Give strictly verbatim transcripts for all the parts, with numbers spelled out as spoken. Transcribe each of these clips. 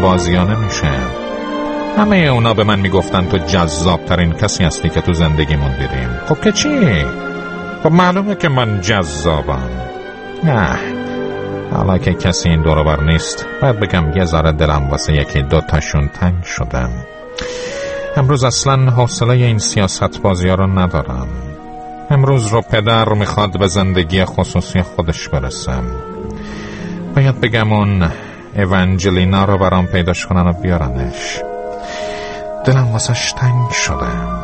بازیانه میشه. همه اونا به من میگفتن تو جذاب ترین کسی هستی که تو زندگیمون دیدیم. خب که چی؟ خب معلومه که من جذابم. نه، حالا که کسی این دور و بر نیست باید بگم یه ذره دلم واسه یکی دو تاشون تنگ شدم. امروز اصلا حوصله این سیاست بازی ها رو ندارم. امروز رو پدر میخواد به زندگی خصوصی خودش برسم. باید بگم اون ایوانجلینا رو برام پیداش کنن و بیارنش. دلم واسش تنگ شدم.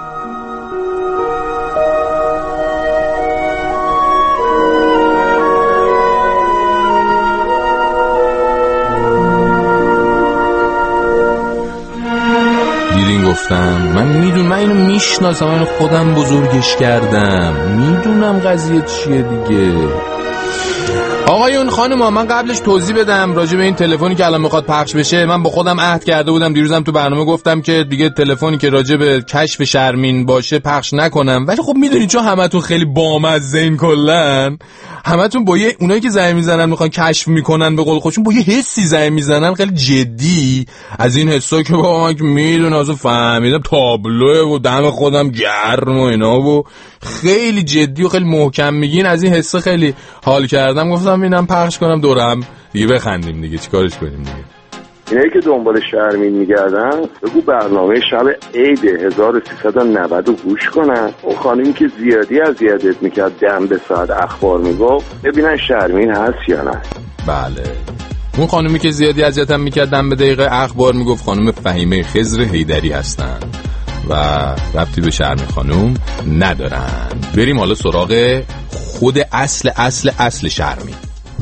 دیدین گفتم من میدونم، من اینو میشناسم، من خودم بزرگش کردم، میدونم قضیه چیه دیگه. آقایون خانوما، من قبلش توضیح بدم راجع به این تلفنی که الان میخواد پخش بشه. من با خودم عهد کرده بودم، دیروزم تو برنامه گفتم که دیگه تلفنی که راجع به کشف شرمین باشه پخش نکنم. ولی خب میدونید چون همتون خیلی بامزه‌این، کلا همتون با یه اونایی که زنگ میزنن میخوان کشف میکنن به قول خودشون با یه حسی زنگ میزنن خیلی جدی. از این حسا که با من که میدونم اصلا فهمیدم تابلوه و دم خودم گرم و اینا و خیلی جدی و خیلی محکم میگین، از این حسا خیلی حال کردم، گفتم اینم پخش کنم دورم دیگه بخندیم دیگه، چیکارش کنیم دیگه. اینایی که دنبال شرمین میگردن بگو برنامه شب عید هزار و سیصد و نود رو گوش کنن. اون خانمی که زیادی اذیتت میکرد دم به ساعت اخبار میگفت ببینن شرمین هست یا نه. بله، اون خانمی که زیادی اذیتم میکرد دم به دقیقه اخبار میگفت خانم فهیمه خضر حیدری هستن و ربطی به شرمین خانم ندارن. بریم حالا سراغ خود اصل اصل اصل شرمین.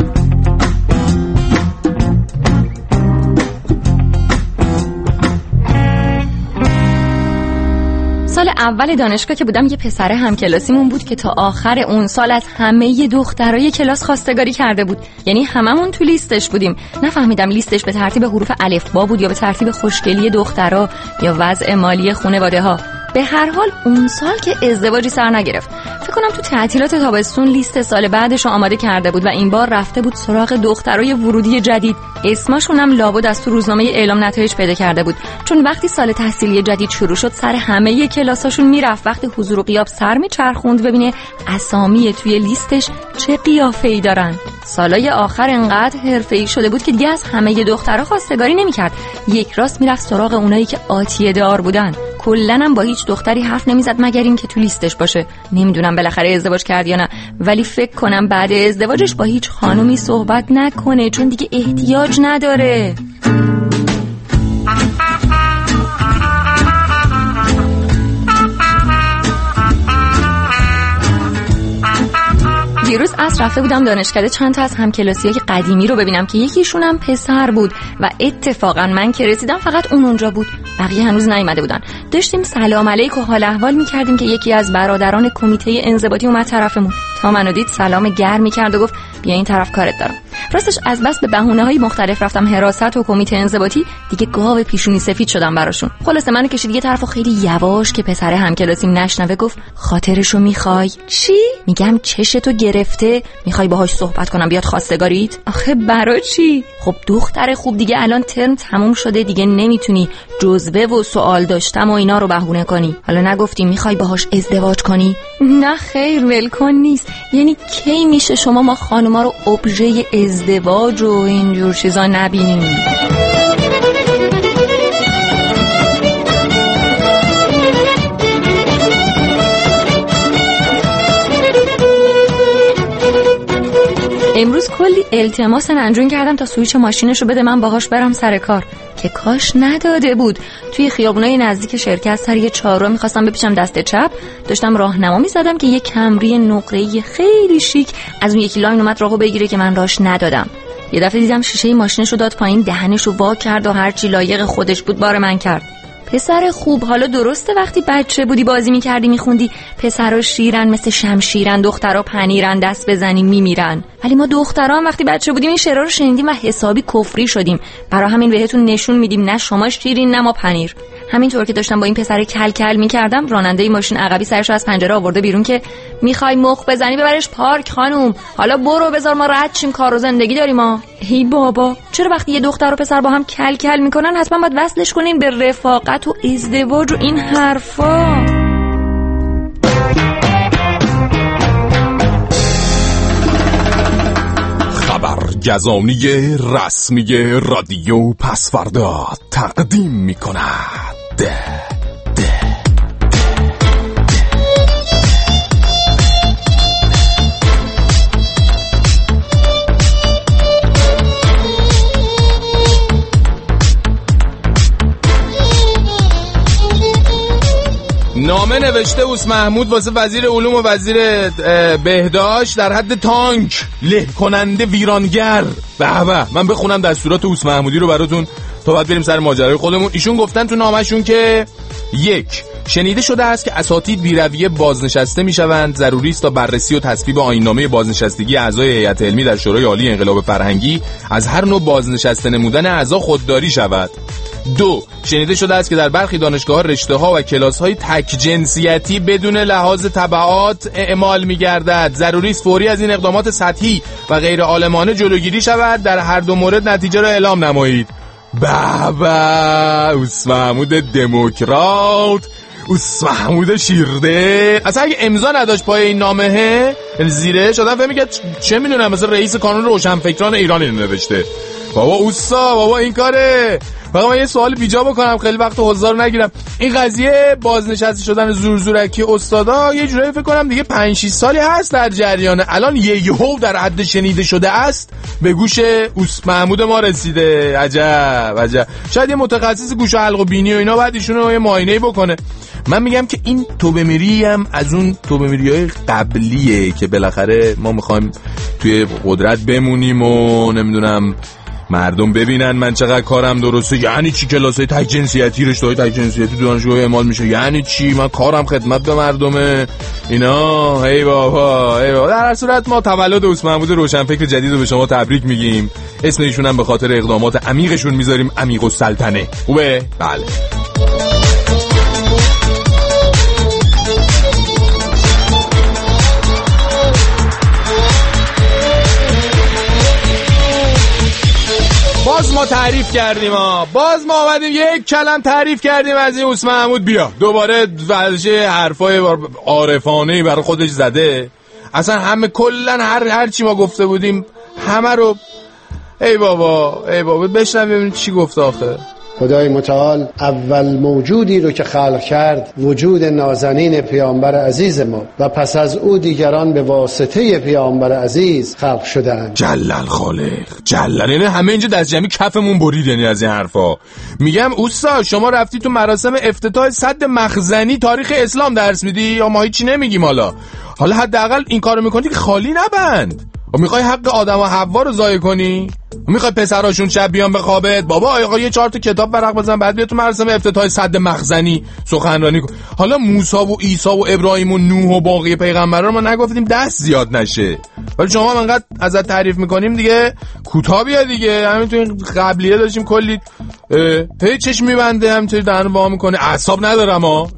سال اول دانشگاه که بودم یه پسر همکلاسیمون بود که تا آخر اون سال از همه دخترای کلاس خواستگاری کرده بود. یعنی هممون تو لیستش بودیم. نفهمیدم لیستش به ترتیب حروف الفبا بود یا به ترتیب خوشگلی دخترا یا وضع مالی خانواده ها. به هر حال اون سال که ازدواجی سر نگرفت. فکر کنم تو تعطیلات تابستون لیست سال بعدش رو آماده کرده بود و این بار رفته بود سراغ دخترای ورودی جدید. اسمشون هم لابد از تو روزنامه اعلام نتایج پیدا کرده بود، چون وقتی سال تحصیلی جدید شروع شد سر همه کلاساشون میرفت. وقتی حضور و غیاب سر میچرخوند ببینه اسامی توی لیستش چه قیافه‌ای دارن. سالای آخر انقدر حرفه‌ای شده بود که دیگه از همه دخترها خواستگاری نمی‌کرد. یک راست میرفت سراغ اونایی که آتیه دار بودن. کلاً هم با هیچ دختری حرف نمیزد مگر این که تو لیستش باشه. نمیدونم بالاخره ازدواج کرد یا نه، ولی فکر کنم بعد ازدواجش با هیچ خانومی صحبت نکنه، چون دیگه احتیاج نداره. دیروز عصر رفته بودم دانشکده چند تا از همکلاسیای قدیمی رو ببینم که یکیشون هم پسر بود و اتفاقا من که رسیدم فقط اون اونجا بود، بقیه هنوز نیومده بودن. داشتیم سلام علیک و حال احوال می‌کردیم که یکی از برادران کمیته انضباطی اومد طرفمون. تا منو دید سلام گرمی کرد و گفت بیا این طرف کارت دارم. راستش از بس به بهونه‌های مختلف رفتم حراست و کمیته انضباطی، دیگه گاو پیشونی سفید شدم براشون. خلاصه منو کشید یه طرف و خیلی یواش که پسر همکلاسیم نشنوه گفت خاطرشو میخوای؟ چی؟ میگم چشتو گرفته، میخوای باهاش صحبت کنم بیاد خواستگاریت؟ آخه برای چی؟ خب دختر خوب دیگه الان ترم تموم شده، دیگه نمیتونی جزوه و سوال داشتم و اینا رو بهونه کنی. حالا نگفتی میخوای باهاش ازدواج کنی؟ نه خیر ولکن نیست. یعنی کی میشه شما ما خانوما رو ابژه ازدواج و اینجور چیزا نبینیم؟ امروز کلی التماس ننجون کردم تا سویچ ماشینشو بده من باهاش برم سر کار، که کاش نداده بود. توی خیابونای نزدیک شرکت سر یه چهارراه می‌خواستم بپیچم دست چپ، داشتم راهنما می‌زدم که یه کمری نقره‌ای خیلی شیک از اون یکی لاین اومد راهو بگیره که من راهش ندادم. یه دفعه دیدم شیشه ماشینشو داد پایین، دهنشو وا کرد و هر چی لایق خودش بود بار من کرد. پسر خوب، حالا درسته وقتی بچه بودی بازی میکردی میخوندی پسرا شیرن مثل شمشیرن، دخترا پنیرن دست بزنی میمیرن، ولی ما دخترا هم وقتی بچه بودیم این شعرها رو شنیدیم و حسابی کفری شدیم. برای همین بهتون نشون میدیم نه شما شیرین نه ما پنیر. همینطور که داشتم با این پسر کل کل می‌کردم، راننده ماشین عقبی سرشو از پنجره آورده بیرون که میخوای مخ بزنی ببرش پارک خانوم، حالا برو بذار ما رد شیم، کار و زندگی داریم ما. هی بابا، چرا وقتی یه دختر و پسر با هم کل کل میکنن حتما باید وصلش کنیم به رفاقت و ازدواج و این حرفا؟ خبرگزانی رسمی رادیو پسوردا تقدیم می کند. نامه نوشته اوس محمود واسه وزیر علوم و وزیر بهداشت در حد تانک، له کننده، ویرانگر. به به، من بخونم دستورات اوس محمودی رو براتون تا بعد بریم سر ماجرای خودمون. ایشون گفتن تو نامه‌شون که یک، شنیده شده است که اساتید بی‌رویه بازنشسته میشوند. ضروری است تا بررسی و تصویب آیین‌نامه بازنشستگی اعضای هیئت علمی در شورای عالی انقلاب فرهنگی از هر نوع بازنشسته نمودن اعضا خودداری شود. دو، شنیده شده است که در برخی دانشگاه‌ها رشته‌ها و کلاس‌های تک جنسیتی بدون لحاظ تبعات اعمال می‌گردد. ضروری است فوری از این اقدامات سطحی و غیر عالمانه جلوگیری شود. در هر دو مورد نتیجه را اعلام نمایید. بابا، اوس محمود دموکرات، اوس محمود شیرده. اصلا اگه امضا نداشت پای این نامه زیرش، آدم فهمی که چه میدونم مثلا رئیس کانون روشنفکران ایران اینو نوشته. بابا اوسا، بابا این کاره. فقط من یه سوال بیجا بکنم، خیلی وقت حضار نگیرم. این قضیه بازنشسته شدن زور زورکی استادا یه جورایی فکر کنم دیگه پنج شش سالی هست در جریانه. الان یه یهو در حد شنیده شده است به گوش اوس محمود ما رسیده. عجب عجب. شاید یه متخصص گوش و حلق و بینی و اینا بعد ایشونو یه معاینه بکنه. من میگم که این توبه میری هم از اون توبه میریای قبلیه که بالاخره ما میخوایم توی قدرت بمونیم و نمیدونم مردم ببینن من چقدر کارم درسته. یعنی چی کلاسای تک جنسیتی، رشته‌های تک جنسیتی دانشگاه اعمال میشه؟ یعنی چی من کارم خدمت به مردمه اینا؟ ای بابا ای بابا. در هر صورت ما تولد اوس محمود روشنفکر جدید رو به شما تبریک میگیم. اسم ایشون هم به خاطر اقدامات عمیقشون میذاریم عمیق السلطنه. خوبه؟ بله. باز ما تعریف کردیم ها. باز ما آمدیم یک کلم تعریف کردیم از این اوس محمود. بیا دوباره ورشه حرفای عارفانه‌ای برای خودش زده. اصلا همه کلن هر هر چی ما گفته بودیم همه رو ای بابا ای بابا بشنویم ببینیم چی گفت آخه. خدای متعال اول موجودی رو که خلق کرد وجود نازنین پیامبر عزیز ما و پس از او دیگران به واسطه پیامبر عزیز خلق شدند. جلل خالق جلل. یعنی همه اینجا دست جمعی کفمون برید یعنی از این حرفا. میگم اوستا شما رفتی تو مراسم افتتاح سد مخزنی تاریخ اسلام درس میدی یا ما هیچی نمیگیم؟ حالا حالا حداقل این کارو میکنی که خالی نبند. و میخوای حق آدم و حوا رو ضایع کنی؟ میخوای پسراشون شب بیان به خوابت؟ بابا آقا یه چهار تا کتاب ورق بزن بعد بیا تو مراسم افتتاح سد مخزنی سخنرانی کن. حالا موسی و عیسی و ابراهیم و نوح و باقی پیغمبران ما نگفتیم دست زیاد نشه، ولی شما هم انقدر ازت تعریف میکنیم دیگه کوتاه بیا دیگه. همین تو این قبلیه داشتیم کلی هی چشم میبنده همینطوری دهن وا میکنه. اعصاب ندارم ها.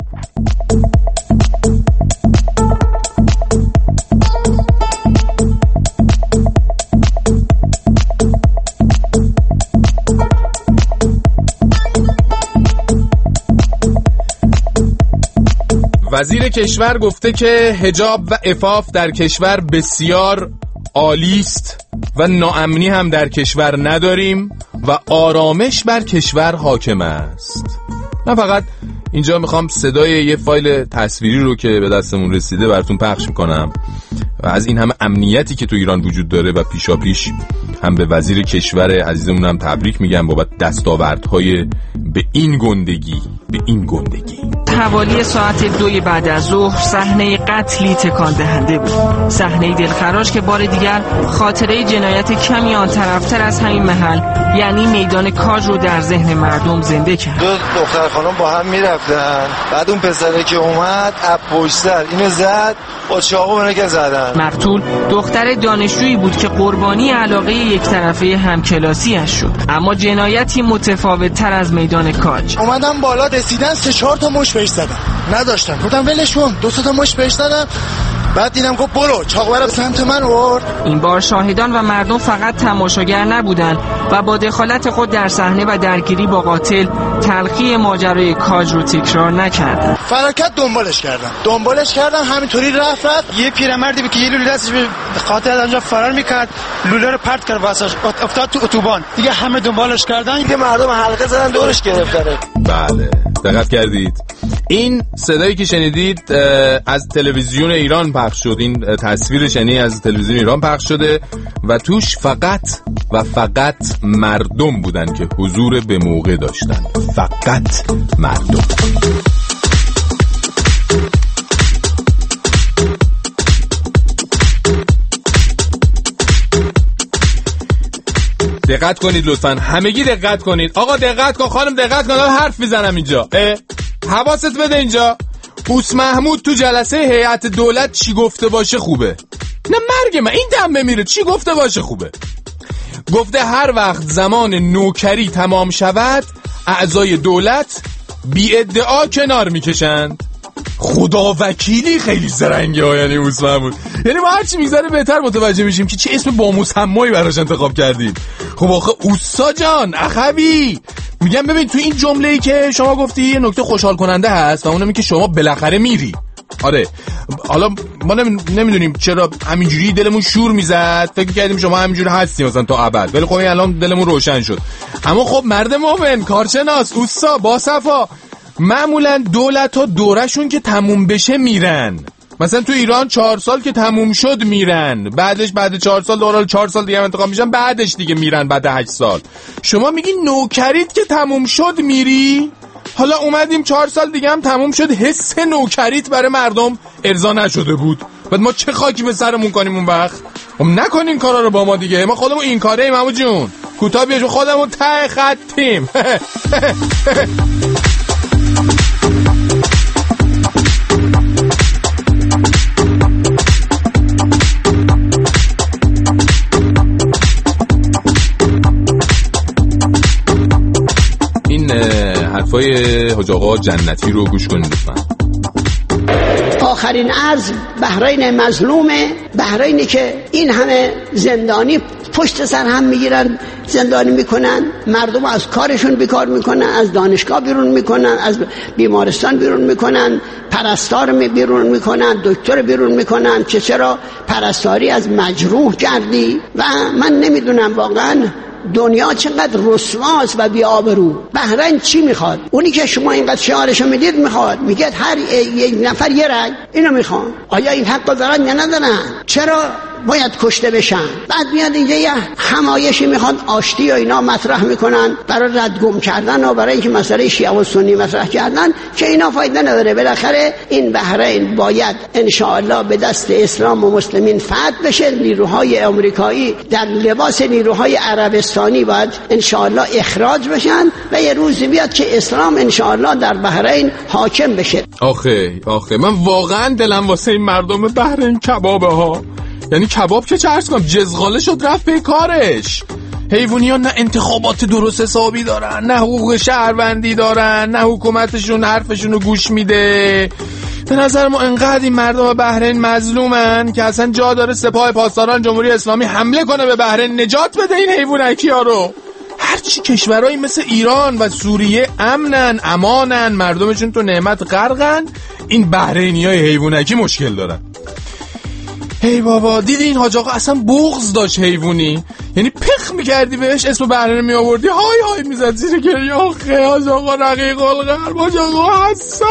وزیر کشور گفته که حجاب و عفاف در کشور بسیار عالی است و ناامنی هم در کشور نداریم و آرامش بر کشور حاکم است. من فقط اینجا میخوام صدای یه فایل تصویری رو که به دستمون رسیده براتون پخش میکنم و از این همه امنیتی که تو ایران وجود داره و پیشا پیش هم به وزیر کشور عزیزمون هم تبریک میگم بابت دستاوردهای به این گندگی به این گندگی. حوالی ساعت دوی بعد از ظهر صحنه قتلی تکان دهنده بود. صحنه دلخراش که بار دیگر خاطره جنایت کمی آن طرفتر از همین محل یعنی میدان کاج رو در ذهن مردم زنده کرد. دو دختر خانم با هم میرفتن، بعد اون پسره که اومد اپ پشت سر اینو زد با چاقو اونو که زدن. مقتول دختر دانشجویی بود که قربانی علاقه یک طرفه همکلاسیش شد، اما جنایتی متفاوت تر از میدان میدان کاج. اومدم بالا رسیدن سه چهار تا مش بهش زدم، نداشتم، گفتم ولشون، دو سه تا مش بهش زدم، بعد دیدم گفت برو، چاقو سمت من آورد. این بار شاهدان و مردم فقط تماشاگر نبودند و با دخالت خود در صحنه و درگیری با قاتل تلخی ماجرای کاج رو تکرار نکردند. فراکت دنبالش کردم دنبالش کردم همینطوری رفت رفت یه پیرمردی بود که یه لوله دستش به قاتل از اونجا فرار میکرد، لوله رو پرت کرد واسش، افتاد تو اتوبان. دیگه همه دنبالش کردن، دیگه مردم حلقه زدن دورش گرفتن. بله دقت کردید؟ این صدایی که شنیدید از تلویزیون ایران پخش شد. این تصویرش یعنی از تلویزیون ایران پخش شده و توش فقط و فقط مردم بودن که حضور به موقع داشتن. فقط مردم. دقت کنید لطفاً، همگی دقت کنید. آقا دقت کن، خانم دقت کن، حرف میزنم اینجا. حواست بده اینجا. اوس محمود تو جلسه هیئت دولت چی گفته باشه خوبه؟ نه مرگ من، این دم بمیره. چی گفته باشه خوبه؟ گفته هر وقت زمان نوکری تمام شود اعضای دولت بی ادعا کنار میکشند. خدا وکیلی خیلی زرنگه ها، یعنی اوس محمود. یعنی ما هرچی میگذره بهتر متوجه میشیم که چه اسم با مسمایی براش انتخاب کردید. خب آخه اوسا جان اخوی، میگم ببین تو این جمله‌ای که شما گفتی یه نکته خوشحال کننده هست و اونم این که شما بالاخره میری. آره حالا ما نمیدونیم چرا همینجوری دلمون شور میزد، فکر کردیم شما همینجوری هستی مثلا تا ابد، ولی خب الان دلمون روشن شد. اما خب مرد مومن، کارشناس، اوستا، باصفا، معمولا دولت ها دورشون که تموم بشه میرن. مثلا تو ایران چهار سال که تموم شد میرن، بعدش بعد چهار سال دوباره چهار سال دیگه انتخاب میشن، بعدش دیگه میرن بعد هشت سال. شما میگی نوکریت که تموم شد میری؟ حالا اومدیم چهار سال دیگه هم تموم شد، حس نوکریت برای مردم ارضا نشده بود، بعد ما چه خاکی به سرمون کنیم اون وقت؟ خب نکنین کارا رو با ما دیگه، ما خودمون این کاره ایم عمو جون، کوتاه بیاشو خودمون ته خطیم. این حرفای حاج آقا جنتی رو گوش کنید لطفاً. آخرین عرض بحرین مظلومه، بحرینی که این همه زندانی پشت سر هم میگیرن، زندانی میکنن، مردم از کارشون بیکار میکنن، از دانشگاه بیرون میکنن، از بیمارستان بیرون میکنن، پرستار بیرون میکنن، دکتر بیرون میکنن. چه چرا پرستاری از مجروح کردی؟ و من نمیدونم واقعا دنیا چقدر رسواست و بی‌آبرو. بحرین چی میخواد؟ اونی که شما اینقدر شعارشو میدید میخواد، میگه هر یک نفر یه رأی، اینو میخوان. آیا این حق دارن یا ندارن؟ چرا باید کشته بشن؟ بعد میاد اینجا یه همایشی میخوان آشتی و اینا مطرح میکنن برای ردگم کردن و برای اینکه مسئله شیعه و سنی مطرح کردن، که اینا فایده نداره. بالاخره این بحرین باید انشاءالله به دست اسلام و مسلمین فتح بشه. نیروهای آمریکایی در لباس نیروهای عربستانی باید انشاءالله اخراج بشن و یه روزی بیاد که اسلام انشاءالله در بحرین حاکم بشه. آخه آخه من واقعا دلم واسه این مردم بحرین کبابه ها. یعنی کباب که چرس کنم، جزغاله شد رفت به کارش. حیوانی ها نه انتخابات درست حسابی دارن، نه حقوق شهروندی دارن، نه حکومتشون حرفشون رو گوش میده. به نظر ما انقدر این مردم بحرین مظلومن که اصلا جا داره سپاه پاسداران جمهوری اسلامی حمله کنه به بحرین، نجات بده این حیوانکی ها رو. هرچی کشورهایی مثل ایران و سوریه امنن، امانن، مردمشون تو نعمت غرقن، این بحرینی های حیوانکی مشکل دارن. هی بابا دیدی این حاج آقا اصلا بغض داشت حیوانی، یعنی پخ میکردی بهش اسم بحرین می آوردی های های میزد زیر گریه. آخه حاج آقا رقیق القلب، حاج آقا حساس.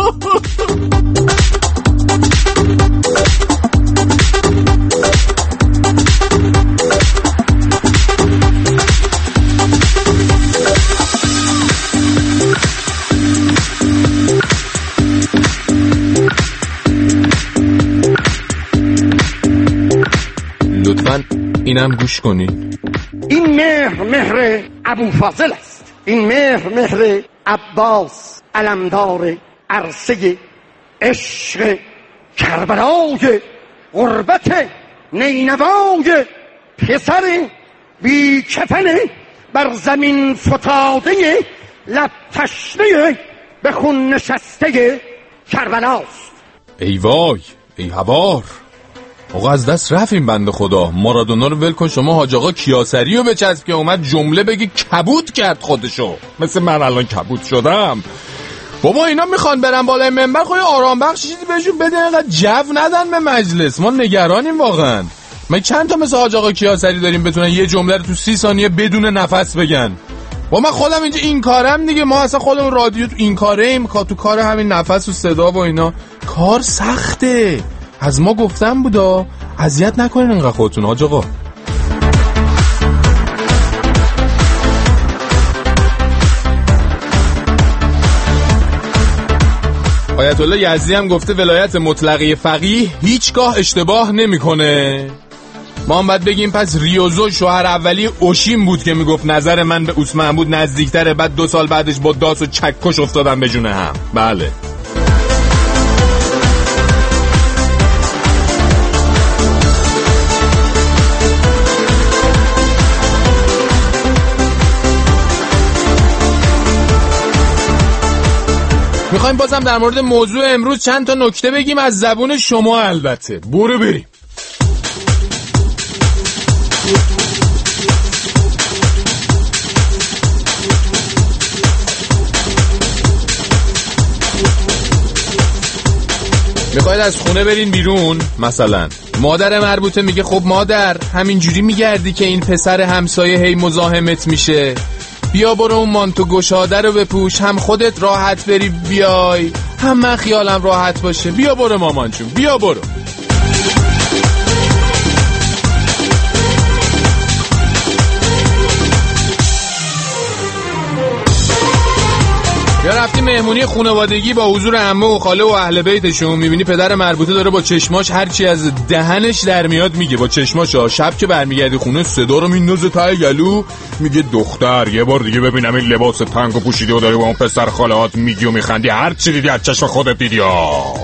لطفاً اینم گوش کنین. این مهر مهر ابوفاضل است، این مهر مهر عباس علمدار عرصه عشق کربلای غربت نینوای پسر بی کفن بر زمین فتاده لب تشنه به خون نشسته کربلاست. ای وای، ای هوار، آقا از دست رفتیم بنده خدا. مارادونا رو ول کن، شما حاج آقا کیاسری رو بچسب که اومد جمله بگی کبود کرد خودشو، مثل من الان کبود شدم. بابا اینا میخوان برن بالای منبر، خود آرام بخش چیزی بهشون بده، اینقدر جو ندن به مجلس. ما نگرانیم واقعا. ما چند تا مثل حاج آقا کیاسری داریم بتونن یه جمله رو تو سی ثانیه بدون نفس بگن. با من خودم اینجا این کارم دیگه، ما اصلا خودمون رادیو تو این کاره ایم، تو کار همین نفس و صدا و اینا کار سخته. از ما گفتم بودا اذیت نکنین اینقدر خودتون حاج آقا. آیت الله یزدی هم گفته ولایت مطلقه فقیه هیچگاه اشتباه نمیکنه. ما هم باید بگیم پس ریوزو شوهر اولی اوشیم بود که میگفت نظر من به اوس محمود نزدیکتره، بعد دو سال بعدش با داس و چکش افتادن به جون هم. بله میخوایم بازم در مورد موضوع امروز چند تا نکته بگیم از زبون شما. البته برو بریم. میخواید از خونه برین بیرون، مثلا مادر مربوطه میگه خب مادر همینجوری میگردی که این پسر همسایه هی مزاحمت میشه، بیا برو اون مانتو گشاده رو بپوش، هم خودت راحت بری بیای هم من خیالم راحت باشه. بیا برو مامان جون، بیا برو. یا رفتی مهمونی خانوادگی با حضور عمه و خاله و اهل بیتشون، میبینی پدر مربوطه داره با چشماش هرچی از دهنش در میاد میگه، با چشماش ها. شب که برمیگردی خونه صدا رو میندازه ته گلو، میگه دختر یه بار دیگه ببینم این لباس تنگو پوشیده و داری با اون پسر خالهات میگی و میخندی، هرچی دیدی از چشم خودت دیدی ها.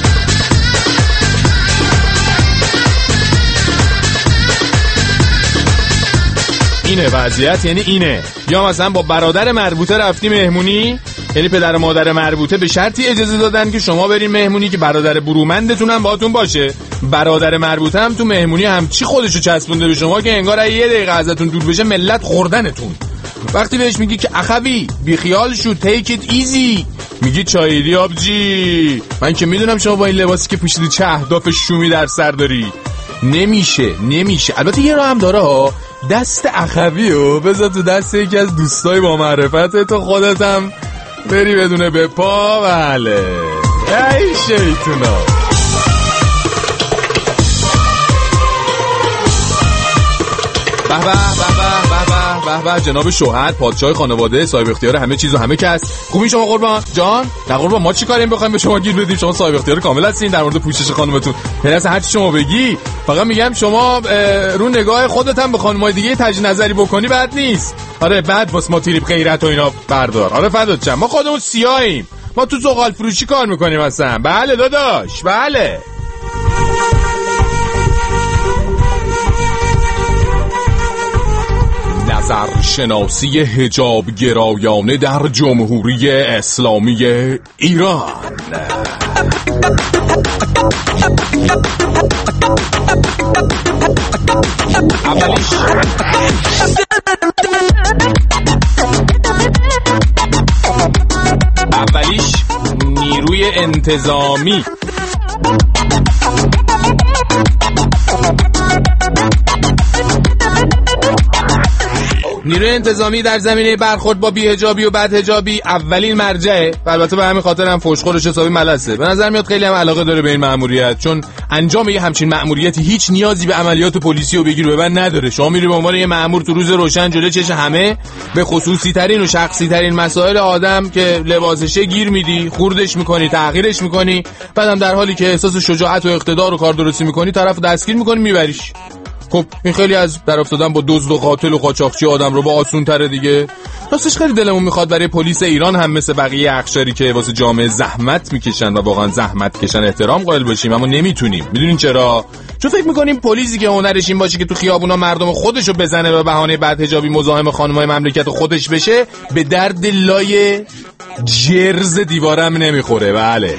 اینه وضعیت، یعنی اینه. یا مثلا با برادر مربوطه رفتی مهمونی، یعنی پدر و مادر مربوطه به شرطی اجازه دادن که شما برین مهمونی که برادر برومندتون هم باهاتون باشه. برادر مربوطه هم تو مهمونی هم چی خودشو چسبونده به شما که انگار یه دقیقه ازتون دور بشه ملت خوردنتون. وقتی بهش میگی که اخوی بیخیال شو، تیک ایت ایزی، میگی چایری آبجی، من که میدونم شما با این لباسی که پوشیدی چه اهداف شومی در سر داری. نمیشه نمیشه. البته یه راه هم داره ها، دست اخویو بذار تو دست یکی از دوستای با معرفت تو، خودت هم بری بدونه به پا. بله ای شیطونا. به به به به به به جناب شوهر، پادشاه خانواده، صاحب اختیار همه چیز و همه کس. خوبین شما قربان جان؟ نه قربان، ما چی کاریم بخوایم به شما گیر بدیم؟ شما صاحب اختیار کامل هستین در مورد پوشش خانمتون. یعنی هر چی شما بگی، فقط میگم شما رو نگاه خودت هم به خانمای دیگه تجدید نظری بکنی بد نیست. آره بعد واسه ما تریپ غیرت و اینا بردار. آره فدات شم، ما خودمون سیاهیم، ما تو زغال فروشی کار میکنیم اصلا. بله داداش بله. نظرشناسی حجاب گرایانه در جمهوری اسلامی ایران. اولیش اولیش نیروی انتظامی. نیروی انتظامی در زمینه برخورد با بی‌حجابی و بدحجابی اولین مرجعه. البته به همین خاطر هم فوشخورش حسابی ملسه. به نظر میاد خیلی هم علاقه داره به این مأموریت، چون انجام یه همچین مأموریتی هیچ نیازی به عملیات پلیسی و بگیر و ببند نداره. شما میری به عنوان یه مأمور تو روز روشن جلوی چش همه به خصوصی ترین و شخصی ترین مسائل آدم که لباسشه گیر میدی، خوردش میکنی، تغییرش میکنی، بعدم در حالی که احساس شجاعت و اقتدار و کاردرستی میکنی طرفو دستگیر میکنی میبریش. خب این خیلی از در افتادن با دزد و قاتل و قاچاقچی آدم رو با آسون تره دیگه. راستش خیلی دلمون میخواد برای پلیس ایران هم مثل بقیه اقشاری که واسه جامعه زحمت میکشن و واقعا زحمت کشن احترام قائل باشیم، اما نمیتونیم. میدونین چرا؟ چون فکر میکنیم پلیسی که هنرش این باشه که تو خیابونا مردم خودشو بزنه به بهانه بدحجابی مزاحم خانمای مملکت خودش بشه به درد لای جرز دیوارم نمیخوره. بله